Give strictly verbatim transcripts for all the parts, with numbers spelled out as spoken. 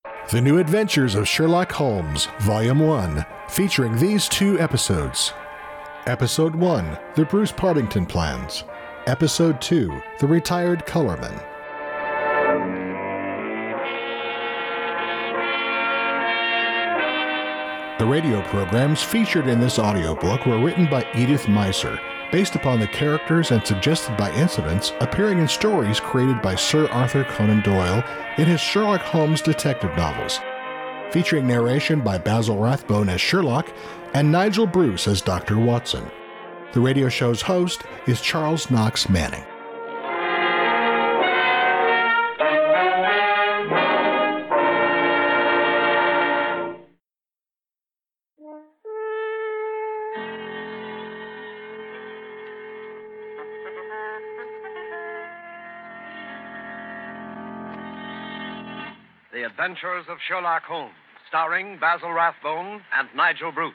The New Adventures of Sherlock Holmes, Volume one, featuring these two episodes. Episode one, The Bruce Partington Plans. Episode two, The Retired Colorman. The radio programs featured in this audiobook were written by Edith Meiser, based upon the characters and suggested by incidents appearing in stories created by Sir Arthur Conan Doyle in his Sherlock Holmes detective novels, featuring narration by Basil Rathbone as Sherlock and Nigel Bruce as Doctor Watson. The radio show's host is Charles Knox Manning. The Adventures of Sherlock Holmes, starring Basil Rathbone and Nigel Bruce.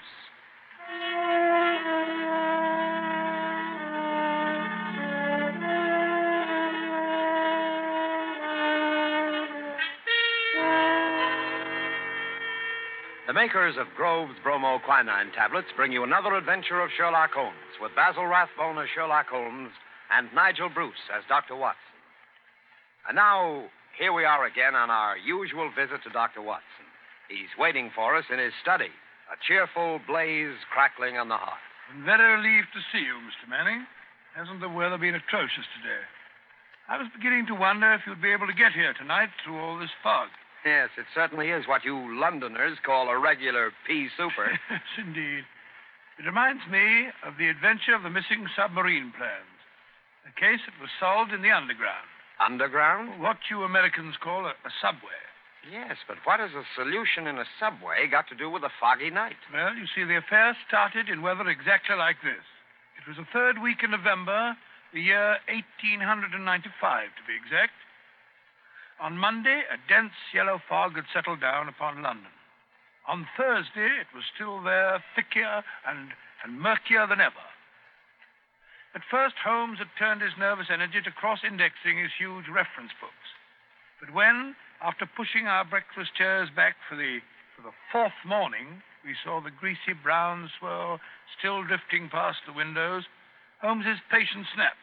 The makers of Grove's bromoquinine tablets bring you another adventure of Sherlock Holmes, with Basil Rathbone as Sherlock Holmes and Nigel Bruce as Doctor Watson. And now, here we are again on our usual visit to Doctor Watson. He's waiting for us in his study, a cheerful blaze crackling on the hearth. I'm very relieved to see you, Mister Manning. Hasn't the weather been atrocious today? I was beginning to wonder if you'd be able to get here tonight through all this fog. Yes, it certainly is what you Londoners call a regular pea super. Yes, indeed. It reminds me of the adventure of the missing submarine plans. A case that was solved in the underground. Underground? What you Americans call a, a subway. Yes, but what has a solution in a subway got to do with a foggy night? Well, you see, the affair started in weather exactly like this. It was the third week in November, the year eighteen ninety-five, to be exact. On Monday, a dense yellow fog had settled down upon London. On Thursday, it was still there, thicker and, and murkier than ever. At first, Holmes had turned his nervous energy to cross-indexing his huge reference books. But when, after pushing our breakfast chairs back for the, for the fourth morning, we saw the greasy brown swirl still drifting past the windows, Holmes's patience snapped.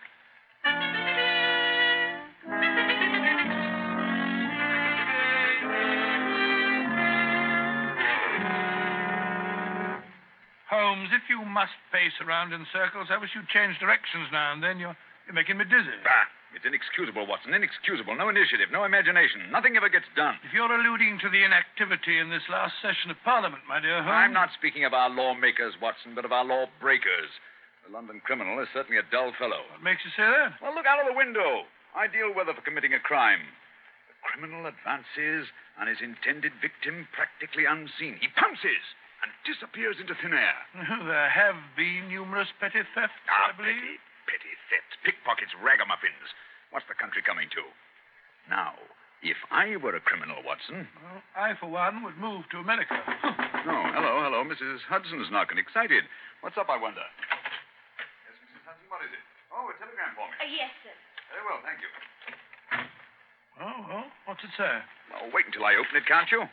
Holmes, if you must pace around in circles, I wish you'd change directions now and then. You're, you're making me dizzy. Bah, it's inexcusable, Watson, inexcusable. No initiative, no imagination. Nothing ever gets done. If you're alluding to the inactivity in this last session of Parliament, my dear Holmes... I'm not speaking of our lawmakers, Watson, but of our lawbreakers. The London criminal is certainly a dull fellow. What makes you say that? Well, look out of the window. Ideal weather for committing a crime. The criminal advances on his intended victim practically unseen. He pounces and disappears into thin air. There have been numerous petty thefts, Ah, I believe. petty, petty thefts, pickpockets, ragamuffins. What's the country coming to? Now, if I were a criminal, Watson... Well, I, for one, would move to America. No, hello, hello. Missus Hudson's knocking, excited. What's up, I wonder? Yes, Missus Hudson, what is it? Oh, a telegram for me. Uh, yes, sir. Very well, thank you. Oh, well, what's it say? Oh, wait until I open it, can't you?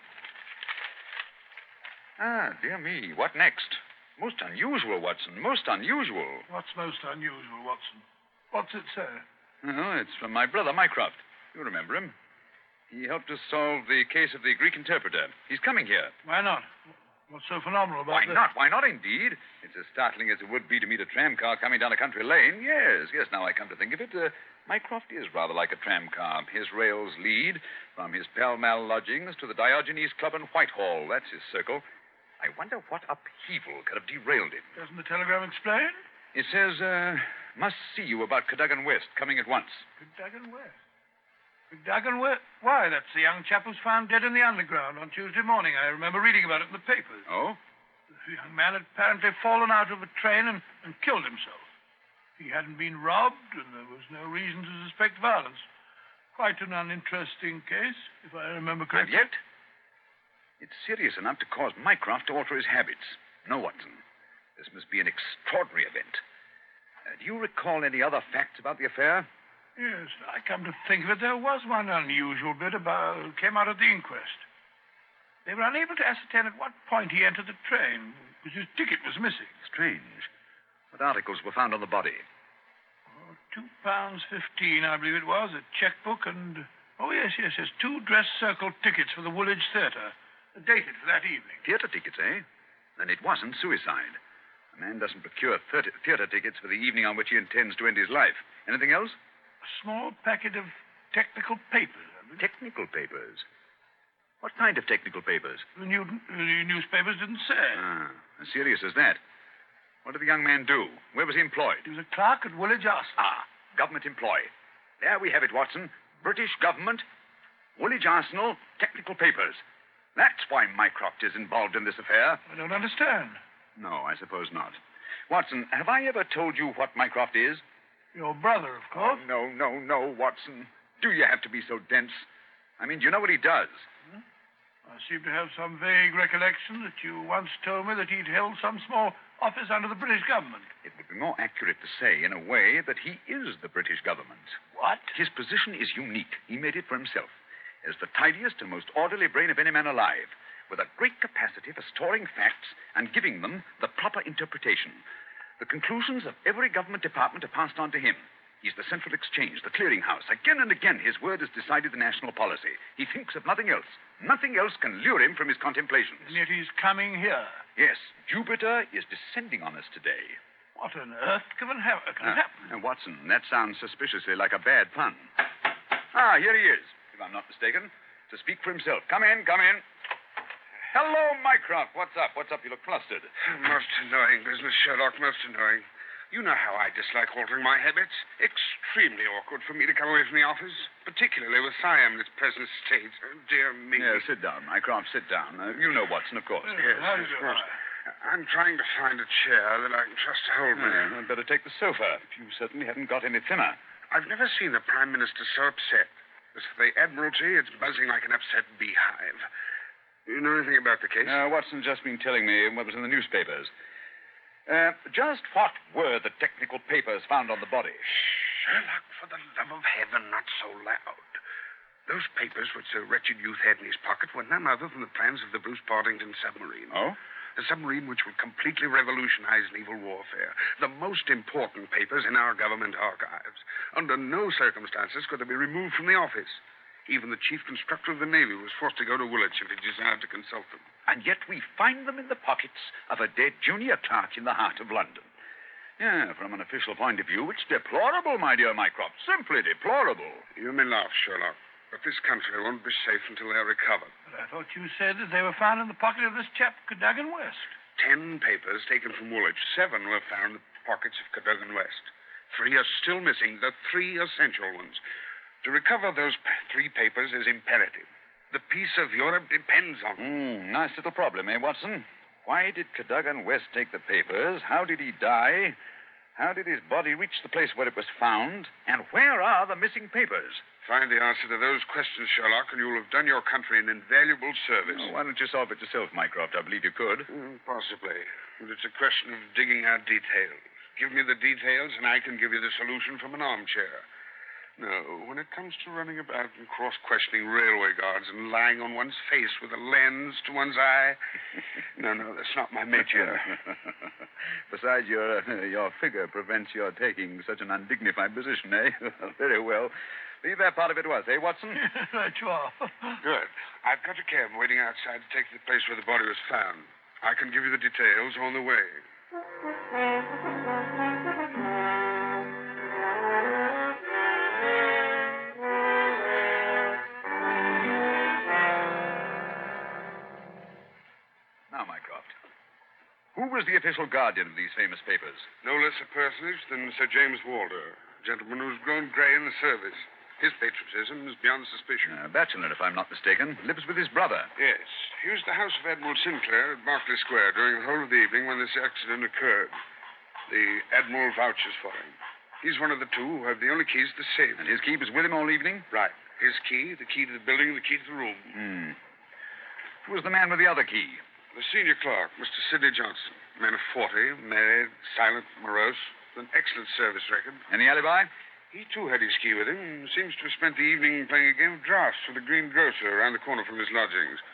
Ah, dear me, what next? Most unusual, Watson, most unusual. What's most unusual, Watson? What's it say? Oh, it's from my brother, Mycroft. You remember him. He helped us solve the case of the Greek interpreter. He's coming here. Why not? What's so phenomenal about Why this? not? Why not, indeed? It's as startling as it would be to meet a tram car coming down a country lane. Yes, yes, now I come to think of it. Uh, Mycroft is rather like a tram car. His rails lead from his Pall Mall lodgings to the Diogenes Club in Whitehall. That's his circle. I wonder what upheaval could have derailed him. Doesn't the telegram explain? It says, uh, must see you about Cadogan West, coming at once. Cadogan West? Cadogan West? Why, that's the young chap who's found dead in the underground on Tuesday morning. I remember reading about it in the papers. Oh? The young man had apparently fallen out of a train and, and killed himself. He hadn't been robbed, and there was no reason to suspect violence. Quite an uninteresting case, if I remember And correctly. yet, it's serious enough to cause Mycroft to alter his habits. No, Watson. This must be an extraordinary event. Uh, do you recall any other facts about the affair? Yes, I come to think of it, there was one unusual bit about came out at the inquest. They were unable to ascertain at what point he entered the train, because his ticket was missing. Strange. What articles were found on the body? Oh, two pounds fifteen, I believe it was, a checkbook, and... Oh, yes, yes, yes, two dress circle tickets for the Woolwich Theatre, dated for that evening. Theatre tickets, eh? Then it wasn't suicide. A man doesn't procure thirty theatre tickets for the evening on which he intends to end his life. Anything else? A small packet of technical papers. I believe. Technical papers? What kind of technical papers? The, new, the newspapers didn't say. Ah, as serious as that. What did the young man do? Where was he employed? He was a clerk at Woolwich Arsenal. Ah, government employee. There we have it, Watson. British government, Woolwich Arsenal, technical papers. That's why Mycroft is involved in this affair. I don't understand. No, I suppose not. Watson, have I ever told you what Mycroft is? Your brother, of course. Oh, no, no, no, Watson. Do you have to be so dense? I mean, do you know what he does? Hmm? I seem to have some vague recollection that you once told me that he'd held some small office under the British government. It would be more accurate to say, in a way, that he is the British government. What? His position is unique. He made it for himself. As the tidiest and most orderly brain of any man alive, with a great capacity for storing facts and giving them the proper interpretation. The conclusions of every government department are passed on to him. He's the central exchange, the clearinghouse. Again and again, his word has decided the national policy. He thinks of nothing else. Nothing else can lure him from his contemplations. And yet he's coming here. Yes, Jupiter is descending on us today. What on earth can, ha- can Uh, happen? uh, Watson, that sounds suspiciously like a bad pun. Ah, here he is, if I'm not mistaken, to speak for himself. Come in, come in. Hello, Mycroft. What's up? What's up? You look flustered. Most annoying business, Sherlock, most annoying. You know how I dislike altering my habits. Extremely awkward for me to come away from the office, particularly with Siam in its present state. Oh, dear me. Yeah, sit down, Mycroft, sit down. Uh, you know Watson, of course. Yes, How do of you course. do? I'm trying to find a chair that I can trust to hold me. Yeah, I'd better take the sofa. You certainly haven't got any thinner. I've never seen the Prime Minister so upset. As for the Admiralty, it's buzzing like an upset beehive. You know anything about the case? Uh, Watson's just been telling me what was in the newspapers. Uh, just what were the technical papers found on the body? Sherlock, for the love of heaven, not so loud. Those papers which the wretched youth had in his pocket were none other than the plans of the Bruce Partington submarine. Oh? A submarine which would completely revolutionize naval warfare. The most important papers in our government archives. Under no circumstances could they be removed from the office. Even the chief constructor of the Navy was forced to go to Woolwich if he desired to consult them. And yet we find them in the pockets of a dead junior clerk in the heart of London. Yeah, from an official point of view, it's deplorable, my dear Mycroft. Simply deplorable. You may laugh, Sherlock, but this country won't be safe until they're recovered. But I thought you said that they were found in the pocket of this chap, Cadogan West. Ten papers taken from Woolwich. Seven were found in the pockets of Cadogan West. Three are still missing, the three essential ones. To recover those p- three papers is imperative. The peace of Europe depends on it. Mm, nice little problem, eh, Watson? Why did Cadogan West take the papers? How did he die? How did his body reach the place where it was found? And where are the missing papers? Find the answer to those questions, Sherlock, and you'll have done your country an invaluable service. Oh, why don't you solve it yourself, Mycroft? I believe you could. Mm, possibly. But it's a question of digging out details. Give me the details, and I can give you the solution from an armchair. No, when it comes to running about and cross-questioning railway guards and lying on one's face with a lens to one's eye, no, no, that's not my métier. Besides, your uh, your figure prevents your taking such an undignified position, eh? Very well. Leave that part of it to us, eh, Watson? Right you are. Good. I've got a cab waiting outside to take you to the place where the body was found. I can give you the details on the way. Now, Mycroft, who was the official guardian of these famous papers? No less a personage than Sir James Walder, a gentleman who's grown grey in the service. His patriotism is beyond suspicion. A bachelor, if I'm not mistaken, lives with his brother. Yes. He was at the house of Admiral Sinclair at Berkeley Square during the whole of the evening when this accident occurred. The Admiral vouches for him. He's one of the two who have the only keys to the safe. And his key was with him all evening? Right. His key, the key to the building, the key to the room. Hmm. Who was the man with the other key? The senior clerk, Mister Sidney Johnson. A man of forty, married, silent, morose, with an excellent service record. Any alibi? He, too, had his key with him and seems to have spent the evening playing a game of drafts with the green grocer around the corner from his lodgings.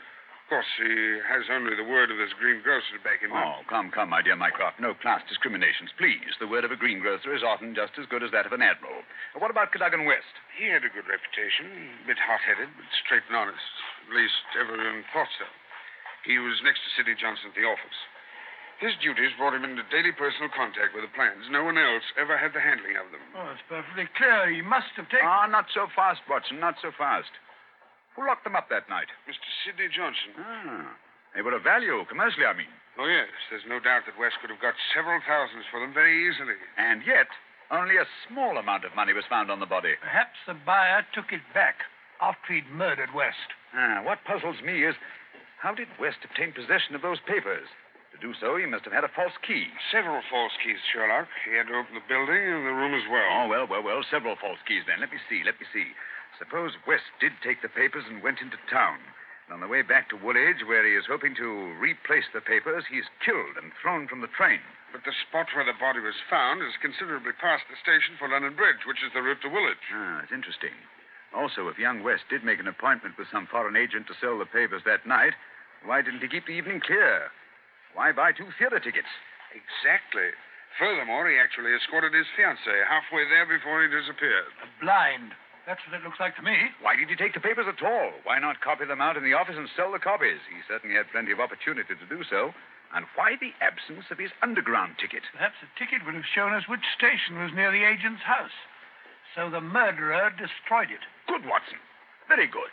Of course, he has only the word of this greengrocer to back him up. Oh, come, come, my dear Mycroft. No class discriminations, please. The word of a greengrocer is often just as good as that of an admiral. What about Cadogan West? He had a good reputation. A bit hot-headed, but straight and honest. At least, everyone thought so. He was next to Sidney Johnson at the office. His duties brought him into daily personal contact with the plans. No one else ever had the handling of them. Oh, it's perfectly clear. He must have taken... Ah, not so fast, Watson, not so fast. Who locked them up that night? Mister Sidney Johnson. Ah, they were of value, commercially, I mean. Oh, yes. There's no doubt that West could have got several thousands for them very easily. And yet, only a small amount of money was found on the body. Perhaps the buyer took it back after he'd murdered West. Ah, what puzzles me is, how did West obtain possession of those papers? To do so, he must have had a false key. Several false keys, Sherlock. He had to open the building and the room as well. Oh, well, well, well, several false keys then. Let me see, let me see. Suppose West did take the papers and went into town. And on the way back to Woolwich, where he is hoping to replace the papers, he's killed and thrown from the train. But the spot where the body was found is considerably past the station for London Bridge, which is the route to Woolwich. Ah, it's interesting. Also, if young West did make an appointment with some foreign agent to sell the papers that night, why didn't he keep the evening clear? Why buy two theater tickets? Exactly. Furthermore, he actually escorted his fiancée halfway there before he disappeared. A blind. That's what it looks like to me. Why did he take the papers at all? Why not copy them out in the office and sell the copies? He certainly had plenty of opportunity to do so. And why the absence of his underground ticket? Perhaps the ticket would have shown us which station was near the agent's house. So the murderer destroyed it. Good, Watson. Very good.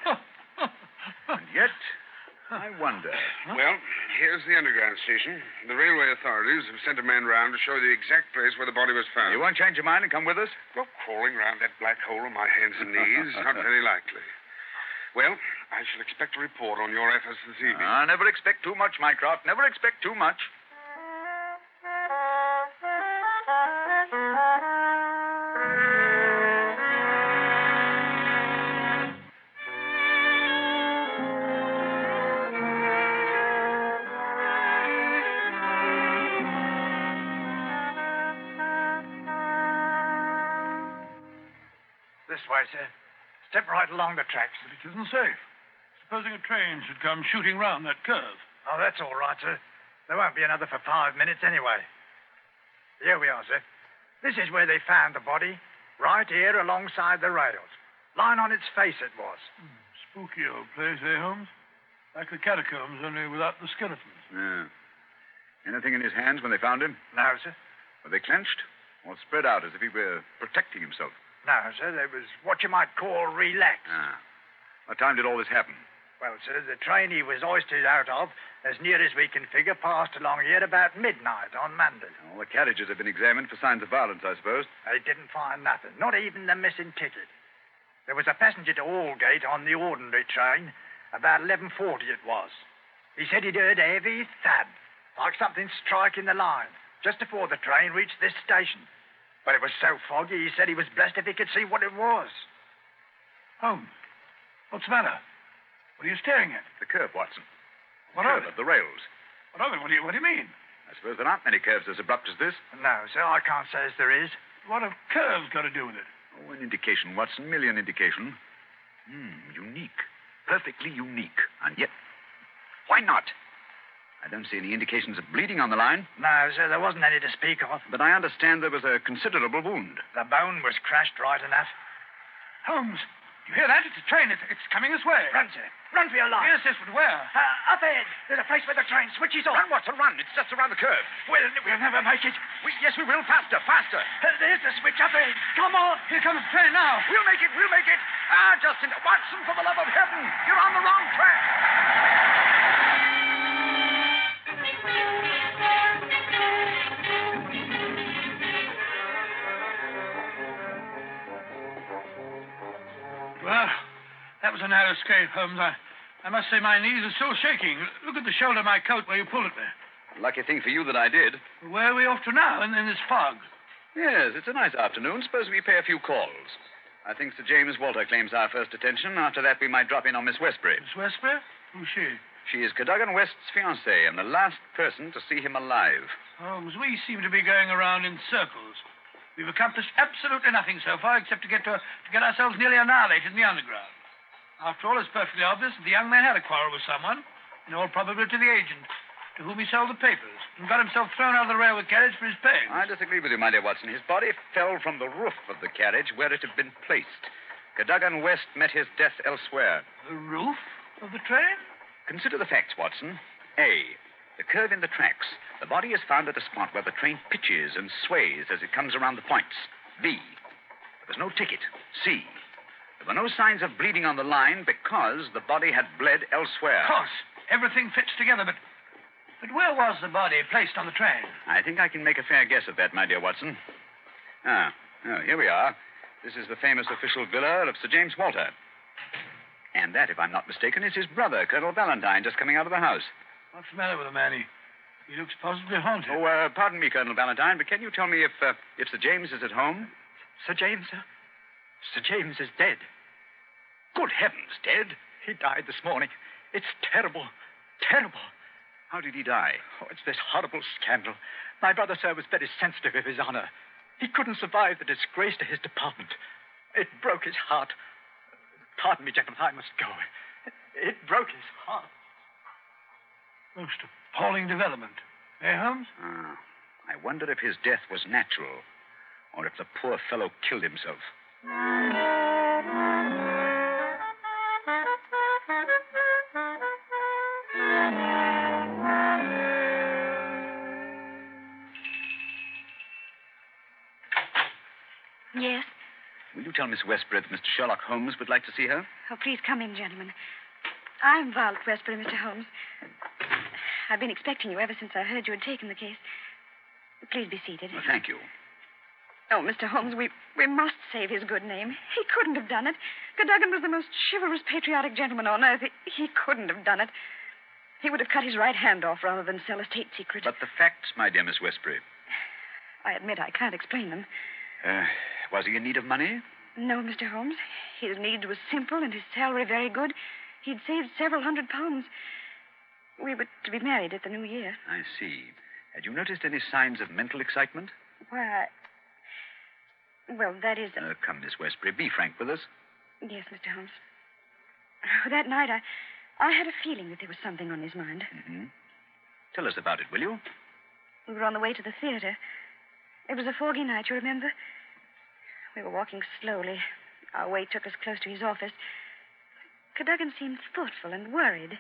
And yet, I wonder. Huh? Well, here's the underground station. The railway authorities have sent a man round to show the exact place where the body was found. You won't change your mind and come with us? Well, crawling round that black hole on my hands and knees, not very likely. Well, I shall expect a report on your efforts this evening. Ah, never expect too much, Mycroft. Never expect too much. This way, sir. Step right along the tracks. But it isn't safe. Supposing a train should come shooting round that curve. Oh, that's all right, sir. There won't be another for five minutes anyway. Here we are, sir. This is where they found the body. Right here alongside the rails. Lying on its face it was. Hmm, spooky old place, eh, Holmes? Like the catacombs, only without the skeletons. Yeah. Anything in his hands when they found him? No, sir. Were they clenched? Or spread out as if he were protecting himself? No, sir. There was what you might call relaxed. Ah. What time did all this happen? Well, sir, the train he was hoisted out of, as near as we can figure, passed along here about midnight on Monday. All the carriages have been examined for signs of violence, I suppose. They didn't find nothing, not even the missing ticket. There was a passenger to Aldgate on the ordinary train. About eleven forty it was. He said he'd heard a heavy thud, like something striking the line, just before the train reached this station. But it was so foggy, he said he was blessed if he could see what it was. Holmes, what's the matter? What are you staring at? The curve, Watson. What curve of it? of the rails. What of it? What do you, what do you mean? I suppose there aren't many curves as abrupt as this. No, sir, I can't say as there is. What have curves got to do with it? Oh, an indication, Watson. Merely an indication. Hmm, unique. Perfectly unique. And yet, why not? I don't see any indications of bleeding on the line. No, sir, there wasn't any to speak of. But I understand there was a considerable wound. The bone was crashed right enough. Holmes, you hear that? It's a train. It's, it's coming this way. Run, sir. Run for your life. Yes, yes, but where? Uh, up ahead. There's a place where the train switches off. Run, Watson, run. It's just around the curve. We'll, we'll never make it. We, yes, we will. Faster, faster. Uh, there's the switch up ahead. Come on. Here comes the train now. We'll make it. We'll make it. Ah, Justin. Watson, for the love of heaven. You're on the wrong track. Well, that was a narrow escape, Holmes. I, I must say my knees are still shaking. Look at the shoulder of my coat where you pulled it there. Lucky thing for you that I did. Where are we off to now in, in this fog? Yes, it's a nice afternoon. Suppose we pay a few calls. I think Sir James Walter claims our first attention. After that, we might drop in on Miss Westbury. Miss Westbury? Who's she? She is Cadogan West's fiancée and the last person to see him alive. Holmes, we seem to be going around in circles. We've accomplished absolutely nothing so far except to get to, to get ourselves nearly annihilated in the underground. After all, it's perfectly obvious that the young man had a quarrel with someone. In all probability, the agent to whom he sold the papers and got himself thrown out of the railway carriage for his pains. I disagree with you, my dear Watson. His body fell from the roof of the carriage where it had been placed. Cadogan West met his death elsewhere. The roof of the train? Consider the facts, Watson. A, the curve in the tracks. The body is found at a spot where the train pitches and sways as it comes around the points. B, there was no ticket. C, there were no signs of bleeding on the line because the body had bled elsewhere. Of course. Everything fits together, but... But where was the body placed on the train? I think I can make a fair guess at that, my dear Watson. Ah, oh, here we are. This is the famous official villa of Sir James Walter. And that, if I'm not mistaken, is his brother, Colonel Valentine, just coming out of the house. What's the matter with him, Annie? He looks positively haunted. Oh, uh, pardon me, Colonel Valentine, but can you tell me if, uh, if Sir James is at home? Sir James, sir? Sir James is dead. Good heavens, dead? He died this morning. It's terrible. Terrible. How did he die? Oh, it's this horrible scandal. My brother, sir, was very sensitive of his honor. He couldn't survive the disgrace to his department. It broke his heart. Pardon me, gentlemen, I must go. It broke his heart. Most appalling development. Eh, Holmes? Ah, I wonder if his death was natural, or if the poor fellow killed himself. Yes? Will you tell Miss Westbury that Mister Sherlock Holmes would like to see her? Oh, please come in, gentlemen. I'm Violet Westbury, Mister Holmes. I've been expecting you ever since I heard you had taken the case. Please be seated. Well, thank you. Oh, Mister Holmes, we, we must save his good name. He couldn't have done it. Cadogan was the most chivalrous, patriotic gentleman on earth. He, he couldn't have done it. He would have cut his right hand off rather than sell a state secret. But the facts, my dear Miss Westbury. I admit I can't explain them. Uh, was he in need of money? No, Mister Holmes. His need was simple and his salary very good. He'd saved several hundred pounds. We were to be married at the new year. I see. Had you noticed any signs of mental excitement? Why, well, that is... Uh, come, Miss Westbury, be frank with us. Yes, Mister Holmes. Oh, that night, I, I had a feeling that there was something on his mind. Mm-hmm. Tell us about it, will you? We were on the way to the theater. It was a foggy night, you remember? We were walking slowly. Our way took us close to his office. Cadogan seemed thoughtful and worried.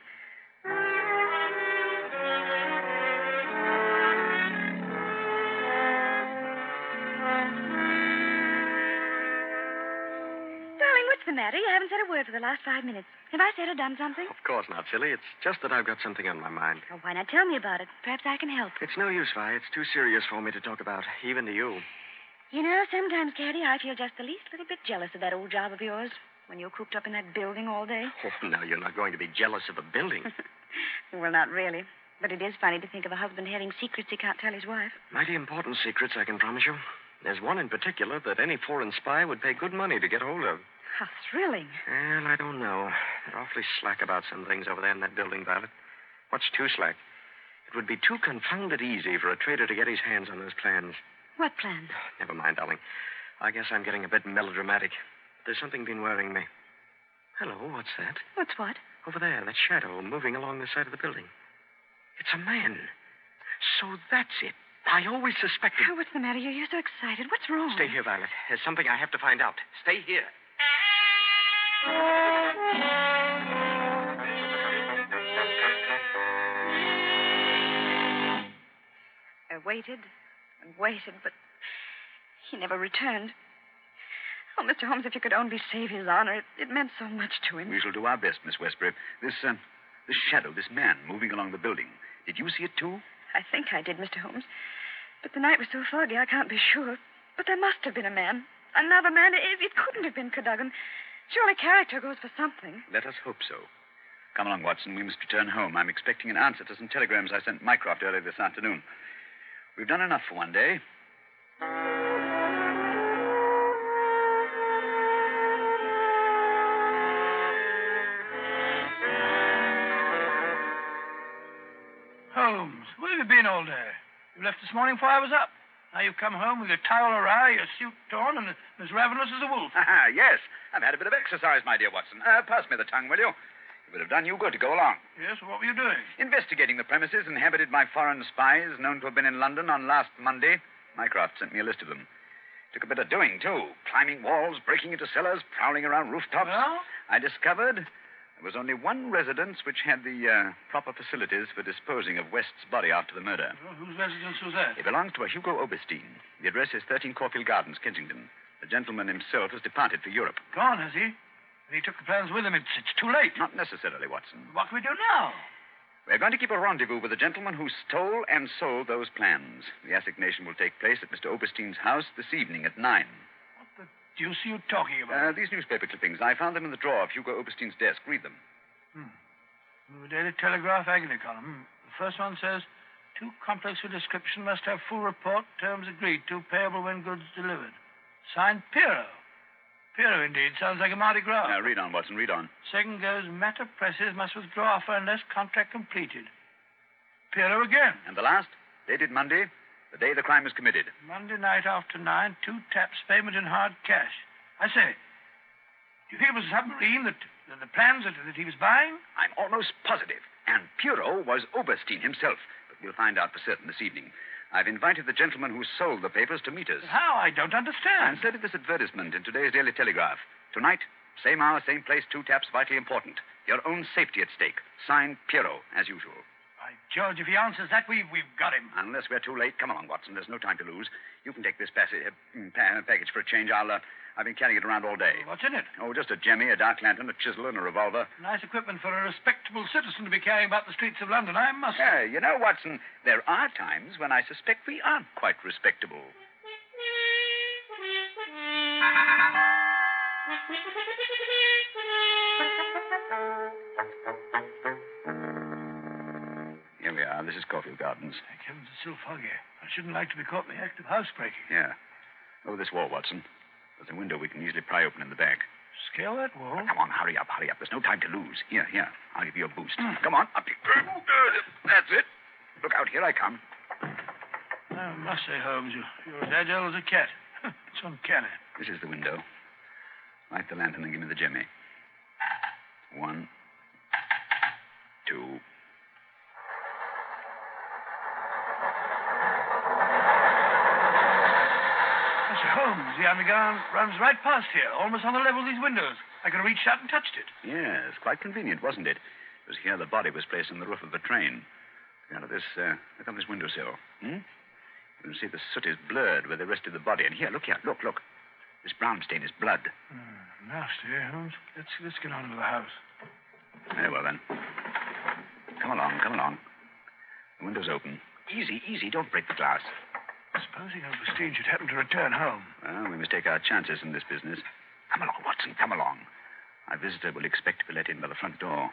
Darling, what's the matter? You haven't said a word for the last five minutes. Have I said or done something? Of course not, silly. It's just that I've got something on my mind. Oh, why not tell me about it? Perhaps I can help. It's no use, Vi. It's too serious for me to talk about, even to you. You know, sometimes, Caddy, I feel just the least little bit jealous of that old job of yours when you're cooped up in that building all day. Oh, now, you're not going to be jealous of a building. Well, not really. But it is funny to think of a husband having secrets he can't tell his wife. Mighty important secrets, I can promise you. There's one in particular that any foreign spy would pay good money to get hold of. How thrilling. Well, I don't know. They're awfully slack about some things over there in that building, Violet. What's too slack? It would be too confounded easy for a traitor to get his hands on those plans. What plans? Never mind, darling. I guess I'm getting a bit melodramatic. There's something been worrying me. Hello, what's that? What's what? Over there, that shadow moving along the side of the building. It's a man. So that's it. I always suspected... Oh, what's the matter? You're, you're so excited. What's wrong? Stay here, Violet. There's something I have to find out. Stay here. I waited and waited, but he never returned. Oh, Mister Holmes, if you could only save his honor, it, it meant so much to him. We shall do our best, Miss Westbury. This, uh, this shadow, this man moving along the building. Did you see it, too? I think I did, Mister Holmes. But the night was so foggy, I can't be sure. But there must have been a man. Another man. It, it couldn't have been Cadogan. Surely character goes for something. Let us hope so. Come along, Watson. We must return home. I'm expecting an answer to some telegrams I sent Mycroft earlier this afternoon. We've done enough for one day. Holmes, where have you been all day? You left this morning before I was up. Now you've come home with your towel awry, your suit torn, and as ravenous as a wolf. Ah, yes. I've had a bit of exercise, my dear Watson. Uh, pass me the tongue, will you? It would have done you good to go along. Yes, what were you doing? Investigating the premises inhabited by foreign spies known to have been in London on last Monday. Mycroft sent me a list of them. Took a bit of doing, too. Climbing walls, breaking into cellars, prowling around rooftops. Well? I discovered there was only one residence which had the uh, proper facilities for disposing of West's body after the murder. Well, whose residence was that? It belongs to a Hugo Oberstein. The address is thirteen Caulfield Gardens, Kensington. The gentleman himself has departed for Europe. Gone, has he? And he took the plans with him. It's, it's too late. Not necessarily, Watson. What can we do now? We're going to keep a rendezvous with the gentleman who stole and sold those plans. The assignation will take place at Mister Oberstein's house this evening at nine. What the deuce are you talking Uh, about? these newspaper clippings, I found them in the drawer of Hugo Oberstein's desk. Read them. Hmm. The Daily Telegraph agony column. The first one says, too complex for description, must have full report, terms agreed to, payable when goods delivered. Signed, Piero. Piero, indeed. Sounds like a Mardi Gras. Now, read on, Watson, read on. Second goes, matter presses, must withdraw offer unless contract completed. Piero again. And the last, dated Monday, the day the crime was committed. Monday night after nine, two taps, payment in hard cash. I say, do you think it was a submarine that, that the plans that, that he was buying? I'm almost positive. And Piero was Oberstein himself. But we'll find out for certain this evening. I've invited the gentleman who sold the papers to meet us. How? I don't understand. And so did this advertisement in today's Daily Telegraph. Tonight, same hour, same place, two taps, vitally important. Your own safety at stake. Signed, Piero, as usual. By George, if he answers that, we, we've got him. Unless we're too late. Come along, Watson. There's no time to lose. You can take this passage, uh, pa- package for a change. I'll, uh, I've been carrying it around all day. What's in it? Oh, just a jemmy, a dark lantern, a chisel, and a revolver. Nice equipment for a respectable citizen to be carrying about the streets of London, I must say. Yeah, you know, Watson, there are times when I suspect we aren't quite respectable. Here we are. This is Caulfield Gardens. Thank heavens, it's so foggy. I shouldn't like to be caught in the act of housebreaking. Yeah. Over this wall, Watson. There's a window we can easily pry open in the back. Scale that wall? Come on, hurry up, hurry up. There's no time to lose. Here, here. I'll give you a boost. Come on, up you. That's it. Look out, here I come. I must say, Holmes, you, you're as agile as a cat. It's uncanny. This is the window. Light the lantern and give me the jemmy. One, two. Mister Holmes, the underground runs right past here, almost on the level of these windows. I could have reached out and touched it. Yes, quite convenient, wasn't it? It was here the body was placed on the roof of the train. Look out of this, uh, look on this windowsill. Hmm? You can see the soot is blurred where they rested the body. And here, look here, look, look. This brown stain is blood. Mm, nasty, eh, Holmes? Let's, let's get on to the house. Very well, then. Come along, come along. The window's open. Easy, easy, don't break the glass. Supposing Oberstein should happen to return home. Well, we must take our chances in this business. Come along, Watson, come along. Our visitor will expect to be let in by the front door.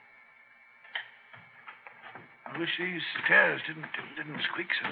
I wish these stairs didn't didn't squeak so.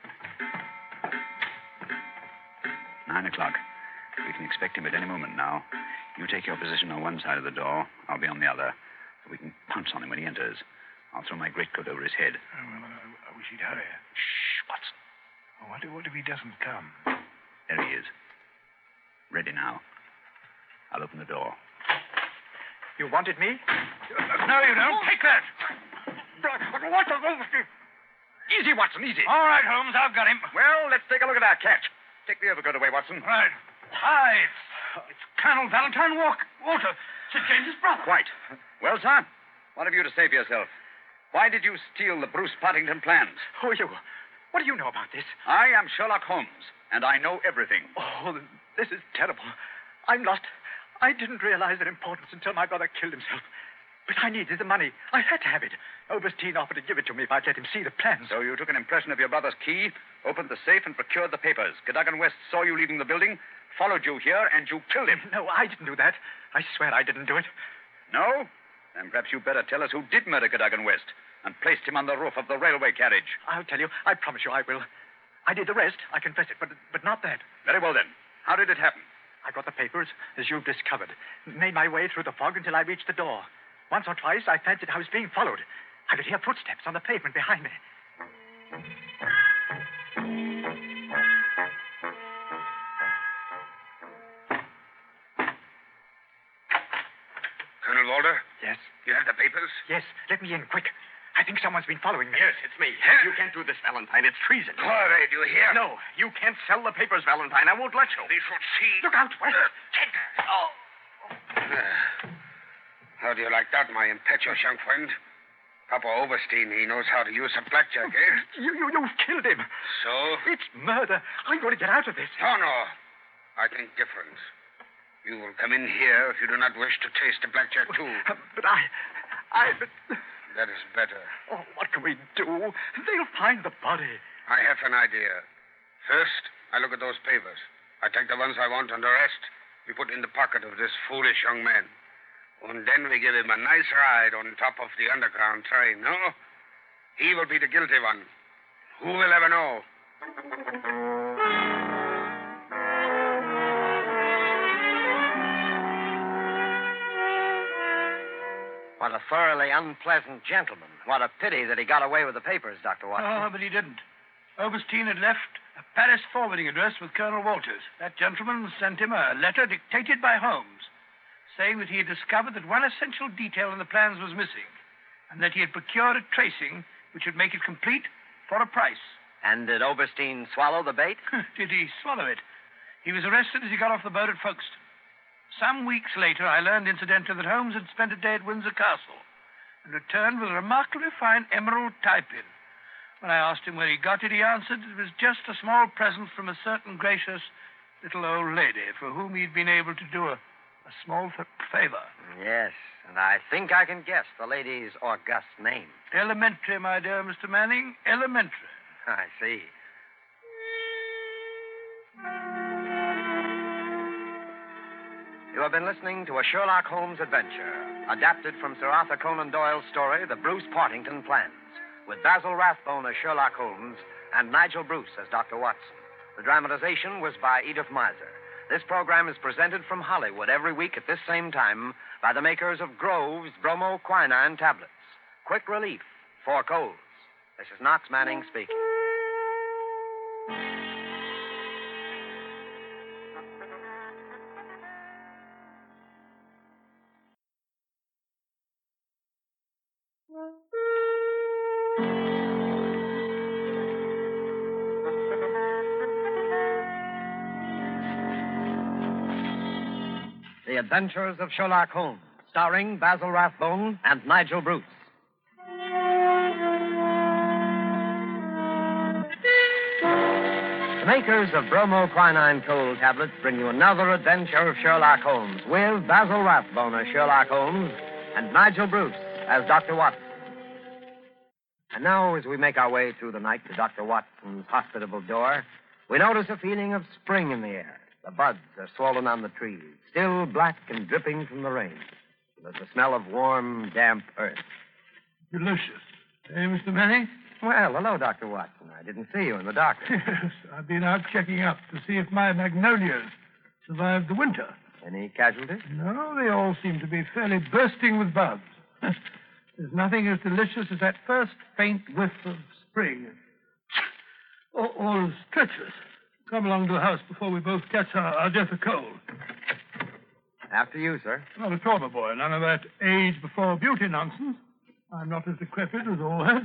Nine o'clock. We can expect him at any moment now. You take your position on one side of the door. I'll be on the other. So we can pounce on him when he enters. I'll throw my greatcoat over his head. Oh, well, I, I wish he'd hurry. Shh, Watson. Oh, what, if, what if he doesn't come? There he is. Ready now. I'll open the door. You wanted me? No, you don't. Take that. What the... Easy, Watson, easy. All right, Holmes, I've got him. Well, let's take a look at our catch. Take the overcoat away, Watson. Right. Hi, it's, it's Colonel Valentine Walk, Walter, Sir James's brother. Quite. Well, sir, what have you to say for yourself? Why did you steal the Bruce Partington plans? Who are you? What do you know about this? I am Sherlock Holmes, and I know everything. Oh, this is terrible. I'm lost. I didn't realize their importance until my brother killed himself. But I needed the money. I had to have it. Oberstein offered to give it to me if I'd let him see the plans. So you took an impression of your brother's key, opened the safe, and procured the papers. Cadogan West saw you leaving the building, followed you here, and you killed him. No, I didn't do that. I swear I didn't do it. No? Then perhaps you'd better tell us who did murder Cadogan West and placed him on the roof of the railway carriage. I'll tell you. I promise you I will. I did the rest. I confess it, but but not that. Very well, then. How did it happen? I got the papers, as you've discovered. Made my way through the fog until I reached the door. Once or twice, I fancied I was being followed. I could hear footsteps on the pavement behind me. Colonel Walter? Yes? Yes? have the papers? Yes, let me in, quick. I think someone's been following me. Yes, it's me. Huh? You can't do this, Valentine. It's treason. Corey, do you hear? No, you can't sell the papers, Valentine. I won't let you. They should see. Look out. What? Oh. How do you like that, my impetuous young friend? Papa Oberstein, he knows how to use a blackjack, eh? You, you, you've killed him. So? It's murder. I'm going to get out of this. No, no. I think different. You will come in here if you do not wish to taste the blackjack, too. But I... I... But... That is better. Oh, what can we do? They'll find the body. I have an idea. First, I look at those papers. I take the ones I want, and the rest we put in the pocket of this foolish young man. And then we give him a nice ride on top of the underground train, no? He will be the guilty one. Who will ever know? What a thoroughly unpleasant gentleman. What a pity that he got away with the papers, Doctor Watson. Oh, but he didn't. Oberstein had left a Paris forwarding address with Colonel Walters. That gentleman sent him a letter dictated by Holmes, saying that he had discovered that one essential detail in the plans was missing, and that he had procured a tracing which would make it complete for a price. And did Oberstein swallow the bait? Did he swallow it? He was arrested as he got off the boat at Folkestone. Some weeks later, I learned incidentally that Holmes had spent a day at Windsor Castle and returned with a remarkably fine emerald tie-pin. When I asked him where he got it, he answered it was just a small present from a certain gracious little old lady for whom he'd been able to do a, a small f- favor. Yes, and I think I can guess the lady's august name. Elementary, my dear Mister Manning, elementary. I see. You have been listening to a Sherlock Holmes adventure, adapted from Sir Arthur Conan Doyle's story, The Bruce Partington Plans, with Basil Rathbone as Sherlock Holmes and Nigel Bruce as Doctor Watson. The dramatization was by Edith Miser. This program is presented from Hollywood every week at this same time by the makers of Grove's Bromoquinine tablets. Quick relief for colds. This is Knox Manning speaking. The Adventures of Sherlock Holmes, starring Basil Rathbone and Nigel Bruce. The makers of Bromoquinine cold tablets bring you another adventure of Sherlock Holmes with Basil Rathbone as Sherlock Holmes and Nigel Bruce as Doctor Watson. And now, as we make our way through the night to Doctor Watson's hospitable door, we notice a feeling of spring in the air. The buds are swollen on the trees, still black and dripping from the rain. There's the smell of warm, damp earth. Delicious. Hey, Mister Manning? Well, hello, Doctor Watson. I didn't see you in the doctor. Yes, I've been out checking up to see if my magnolias survived the winter. Any casualties? No, they all seem to be fairly bursting with buds. There's nothing as delicious as that first faint whiff of spring. All, all is treacherous. Come along to the house before we both catch our, our death of cold. After you, sir. Not at all, my boy. None of that age before beauty nonsense. I'm not as decrepit as all that.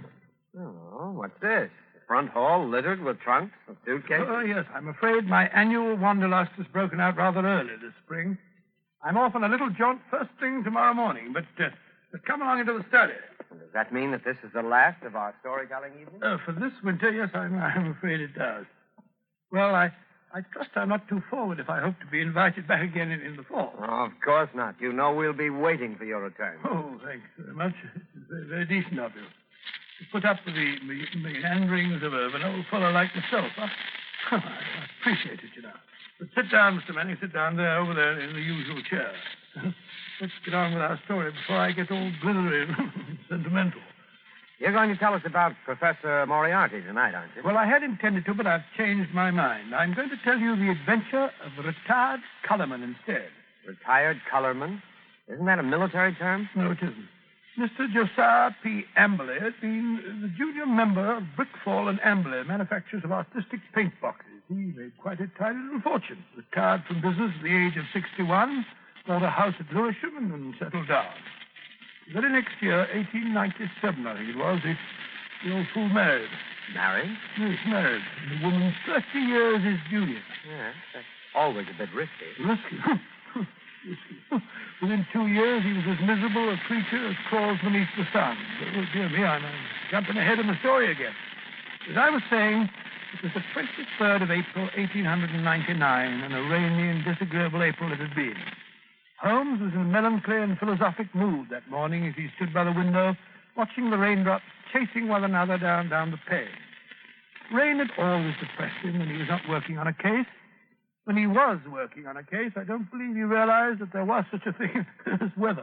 Oh, what's this? The front hall littered with trunks and suitcases? Oh, yes. I'm afraid my annual wanderlust has broken out rather early this spring. I'm off on a little jaunt first thing tomorrow morning, but, uh, but come along into the study. Does that mean that this is the last of our storytelling evening? Uh, for this winter, yes, I'm, I'm afraid it does. Well, I, I trust I'm not too forward if I hope to be invited back again in, in the fall. Oh, of course not. You know we'll be waiting for your return. Oh, thanks very much. It's very, very decent of you. To put up with the me- meanderings of, a, of an old fellow like myself, huh? I, I appreciate it, you know. But sit down, Mister Manning. Sit down there, over there, in the usual chair. Let's get on with our story before I get all glittery and sentimental. You're going to tell us about Professor Moriarty tonight, aren't you? Well, I had intended to, but I've changed my mind. I'm going to tell you the adventure of a retired colorman instead. Retired colorman? Isn't that a military term? No, it isn't. Mister Josiah P. Amberley has been the junior member of Brickfall and Amberley, manufacturers of artistic paint boxes. He made quite a tidy little fortune. Retired from business at the age of sixty-one, bought a house at Lewisham, and then settled down. The very next year, eighteen ninety-seven, I think it was, the, the old fool married. Married? Yes, married. The woman thirty years his junior. Yes, that's always a bit risky. Risky? Risky. Within two years, he was as miserable a creature as crawls beneath the sun. Oh, dear me, I'm uh, jumping ahead in the story again. As I was saying, it was the twenty-third of April, eighteen ninety-nine, and a rainy and disagreeable April it had been. Holmes was in a melancholy and philosophic mood that morning as he stood by the window, watching the raindrops chasing one another down, down the pane. Rain had always depressed him when he was not working on a case. When he was working on a case, I don't believe he realized that there was such a thing as weather.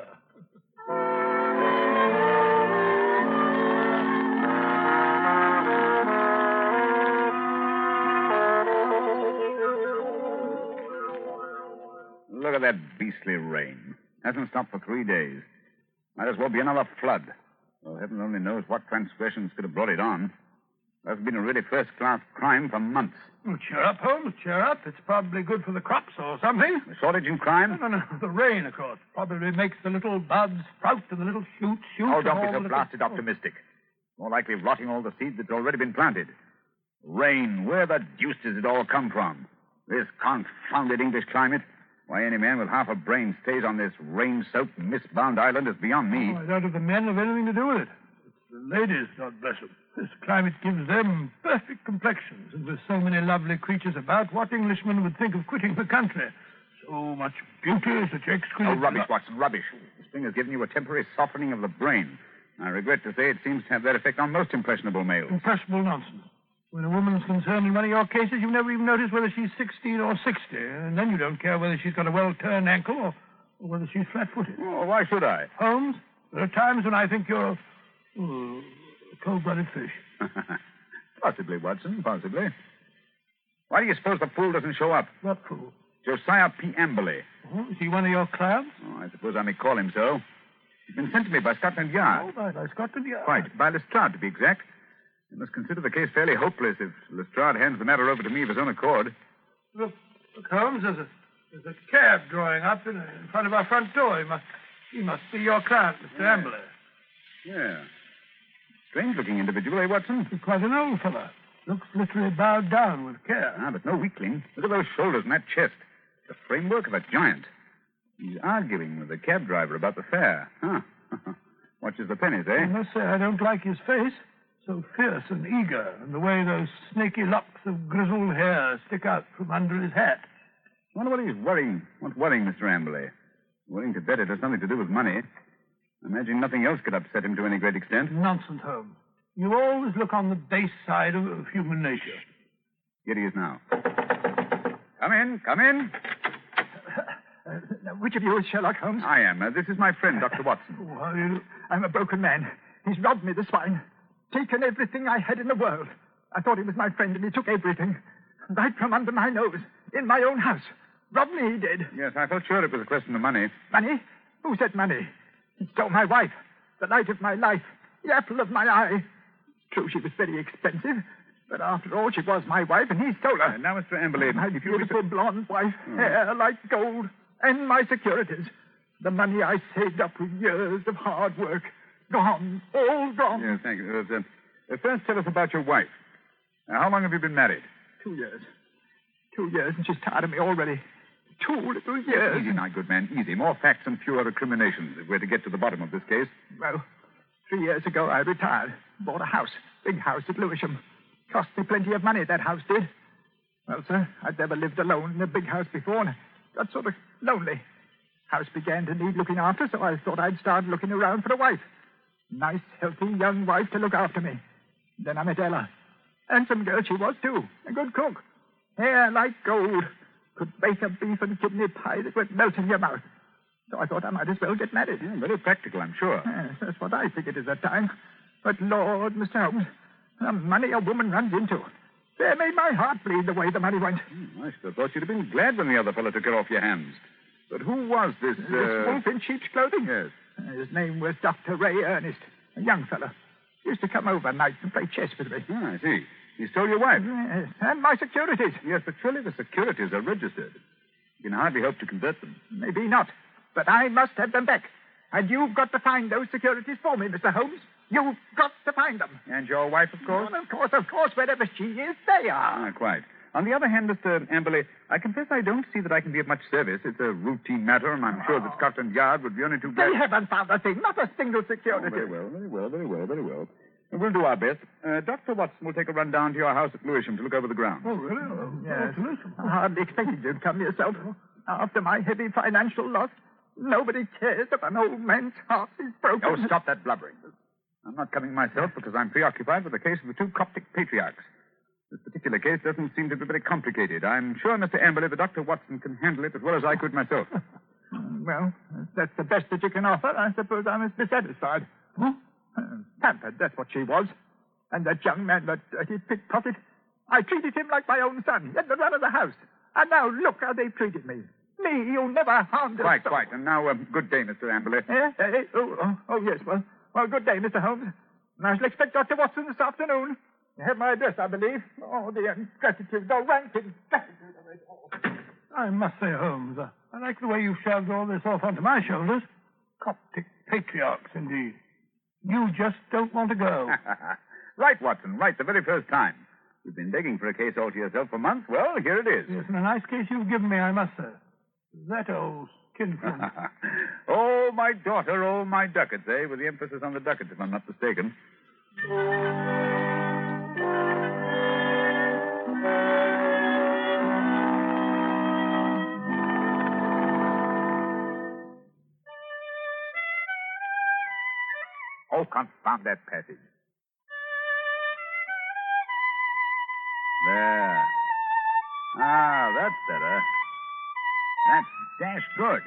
Look at that beastly rain. Hasn't stopped for three days. Might as well be another flood. Well, heaven only knows what transgressions could have brought it on. That's been a really first-class crime for months. Oh, cheer up, Holmes, cheer up. It's probably good for the crops or something. A shortage in crime? No, no, no. The rain, of course, probably makes the little buds sprout and the little shoots shoot. Oh, don't be so little... blasted optimistic. More likely rotting all the seed that's already been planted. Rain, where the deuce does it all come from? This confounded English climate? Why any man with half a brain stays on this rain-soaked, mist-bound island is beyond me. Oh, I doubt if the men have anything to do with it. It's the ladies, God bless them. This climate gives them perfect complexions, and with so many lovely creatures about, what Englishman would think of quitting the country? So much beauty, such exquisite... Oh, rubbish, Watson, rubbish. The spring has given you a temporary softening of the brain. I regret to say it seems to have that effect on most impressionable males. Impressionable nonsense. When a woman's concerned in one of your cases, you never even notice whether she's sixteen or sixty, and then you don't care whether she's got a well-turned ankle or, or whether she's flat-footed. Oh, why should I? Holmes, there are times when I think you're oh, a cold-blooded fish. Possibly, Watson, possibly. Why do you suppose the fool doesn't show up? What fool? Josiah P. Amberley. Oh, is he one of your clients? Oh, I suppose I may call him so. He's been sent to me by Scotland Yard. Oh, by, by Scotland Yard. Quite. By Lestrade, to be exact. You must consider the case fairly hopeless if Lestrade hands the matter over to me of his own accord. Look, look Holmes, there's a, there's a cab drawing up in, in front of our front door. He must, he must be your client, Mister Yeah. Amberley. Yeah. Strange-looking individual, eh, Watson? He's quite an old fellow. Looks literally bowed down with care. Ah, but no weakling. Look at those shoulders and that chest. The framework of a giant. He's arguing with the cab driver about the fare. Huh. Watches the pennies, eh? I must say I don't like his face. So fierce and eager, and the way those snaky locks of grizzled hair stick out from under his hat. I wonder what he's worrying. What's worrying, Mister Amberley? Willing to bet it has something to do with money. I imagine nothing else could upset him to any great extent. Nonsense, Holmes. You always look on the base side of, of human nature. Here he is now. Come in, come in. Uh, which of you is Sherlock Holmes? I am. Uh, this is my friend, Doctor Watson. Oh, are you... I'm a broken man. He's robbed me, the swine. Taken everything I had in the world. I thought he was my friend, and he took everything. Right from under my nose. In my own house. Robbed me, he did. Yes, I felt sure it was a question of money. Money? Who said money? He stole my wife. The light of my life. The apple of my eye. True, she was very expensive. But after all, she was my wife, and he stole her. Uh, now, Mister Amberley, My if you beautiful were... blonde wife. Oh. Hair like gold. And my securities. The money I saved up with years of hard work. Gone. All gone. Yes, thank you. Uh, uh, first, tell us about your wife. Uh, how long have you been married? Two years. Two years, and she's tired of me already. Two little years. Easy now, good man, easy. More facts and fewer recriminations if we're to get to the bottom of this case. Well, three years ago I retired. Bought a house. Big house at Lewisham. Cost me plenty of money, that house did. Well, sir, I'd never lived alone in a big house before, and I got sort of lonely. House began to need looking after, so I thought I'd start looking around for a wife. Nice, healthy, young wife to look after me. Then I met Ella. Handsome girl she was, too. A good cook. Hair like gold. Could bake a beef and kidney pie that would melt in your mouth. So I thought I might as well get married. Yeah, very practical, I'm sure. Yes, that's what I figured at that time. But, Lord, Mister Holmes, the money a woman runs into. They made my heart bleed the way the money went. Hmm, I should have thought you'd have been glad when the other fellow took it off your hands. But who was this... Uh... This wolf in sheep's clothing? Yes. Uh, His name was Doctor Ray Ernest, a young fellow. Used to come over nights and play chess with me. Ah, I see. He stole your wife. Yes, and my securities. Yes, but surely the securities are registered. You can hardly hope to convert them. Maybe not, but I must have them back. And you've got to find those securities for me, Mister Holmes. You've got to find them. And your wife, of course? Well, of course, of course. Wherever she is, they are. Ah, quite. On the other hand, Mister Amberley, I confess I don't see that I can be of much service. It's a routine matter, and I'm sure that Scotland Yard would be only too glad... They haven't found a thing, not a single Oh, security. very well, very well, very well, very well. We'll do our best. Uh, Doctor Watson will take a run down to your house at Lewisham to look over the grounds. Oh, really? Oh, Yes. oh, Lewisham. I hardly expected you to come yourself. After my heavy financial loss, nobody cares if an old man's heart is broken. Oh, stop that blubbering. I'm not coming myself because I'm preoccupied with the case of the two Coptic patriarchs. This particular case doesn't seem to be very complicated. I'm sure, Mister Amberley, that Doctor Watson can handle it as well as I could myself. Well, if that's the best that you can offer, I suppose I must be satisfied. Huh? Uh, pampered, that's what she was. And that young man, that dirty pickpocket, I treated him like my own son. He had the run of the house. And now look how they've treated me. Me, you never harmed a Quite, soul. quite. And now, um, good day, Mister Amberley. Eh? Eh, eh, oh, oh, oh, yes. Well, well, good day, Mister Holmes. And I shall expect Doctor Watson this afternoon. You have my address, I believe. Oh, the ingratitude, the rank ingratitude of it all. I must say, Holmes, uh, I like the way you've shoved all this off onto my shoulders. Coptic patriarchs, indeed. You just don't want to go. Right, Watson, right the very first time. You've been begging for a case all to yourself for months. Well, here it is. Yes, and a nice case you've given me, I must say. That old skinflint. Oh, my daughter, oh, my ducats, eh? With the emphasis on the ducats, if I'm not mistaken. Oh, confound that passage. There. Ah, that's better. That's dash good.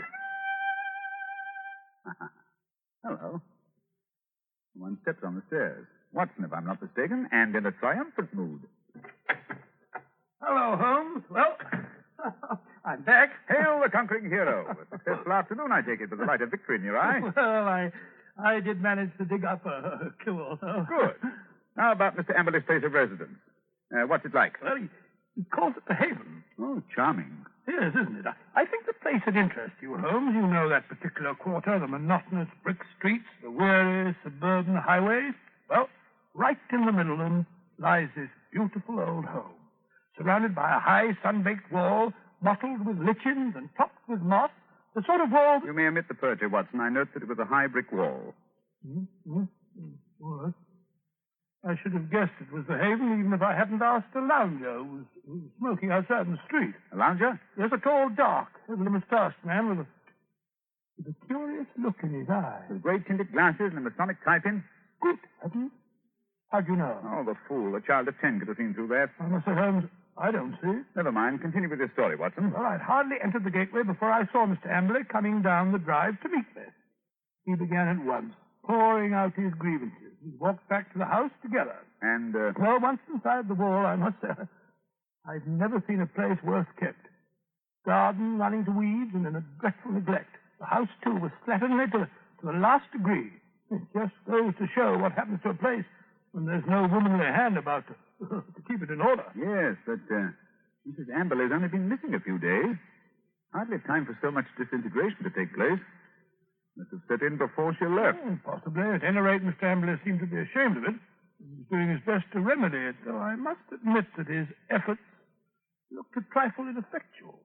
Hello. One steps on the stairs. Watson, if I'm not mistaken, and in a triumphant mood. Hello, Holmes. Well, I'm back. Hail the conquering hero. A successful afternoon, I take it, with the light of victory in your eye. Well, I I did manage to dig up a clue. Good. How about Mister Amberley's place of residence? Uh, what's it like? Well, he, he calls it the Haven. Oh, charming. Yes, isn't it? I, I think the place would interest you, Holmes. You know that particular quarter, the monotonous brick streets, the weary suburban highways. Well, right in the middle of them lies this beautiful old home, surrounded by a high sun-baked wall, mottled with lichens and topped with moss, the sort of wall... You may omit the poetry, Watson. I note that it was a high brick wall. Mm-hmm. Well, I should have guessed it was the Haven, even if I hadn't asked a lounger who was, who was smoking outside in the street. A lounger? Yes, a tall, dark, heavily moustached man with a, with a curious look in his eye. With great tinted glasses and a Masonic type-in? Good heavens. How'd you know? Oh, the fool. A child of ten could have seen through that. Oh, Mister Holmes, I don't see. Never mind. Continue with your story, Watson. Well, I'd hardly entered the gateway before I saw Mister Amberley coming down the drive to meet me. He began at once, pouring out his grievances. We walked back to the house together. And, uh... Well, once inside the wall, I must say, I've never seen a place worse kept. Garden running to weeds and in a dreadful neglect. The house, too, was slatternly to, to the last degree. It just goes to show what happens to a place when there's no womanly hand about to, to keep it in order. Yes, but, uh, Missus Amberley's only been missing a few days. Hardly time for so much disintegration to take place. Must have set in before she left. Oh, possibly. At any rate, Mister Amberley seemed to be ashamed of it. He was doing his best to remedy it, though I must admit that his efforts looked a trifle ineffectual.